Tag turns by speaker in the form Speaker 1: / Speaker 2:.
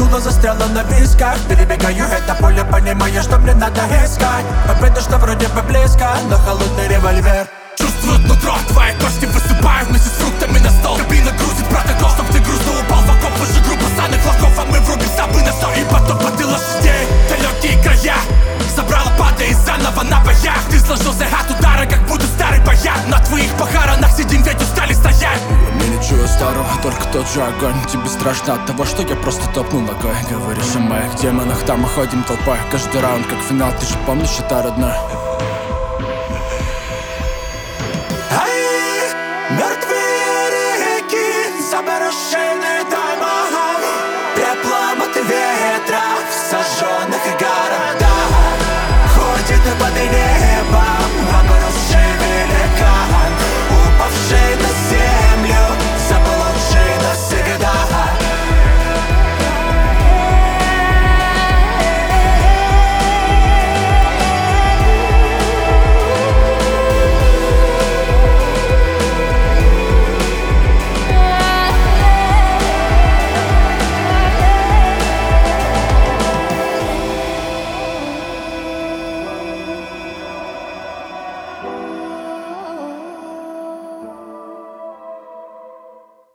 Speaker 1: дуло застряло на висках. Перебегаю это поле, понимая, что мне надо искать победа, что вроде бы близко, но холодный револьвер.
Speaker 2: Чувствуют нутро, твои кости высыпают вместе с фруктами на стол. Кабина грузит протокол, чтоб ты грустно упал в окоп. Выше группа санных флажков, а мы врубим сабы на 100. И потом поты лошадей, далекие края собрала, падая заново на боях. Ты сложился от удара, как будто старый баян. На твоих похоронах сидим, ведь устали стоять.
Speaker 3: Я не чую старого, только тот же огонь. Тебе страшно от того, что я просто топнул ногой. Говоришь о моих демонах, там мы ходим толпой. Каждый раунд как финал, ты же помнишь это, родной?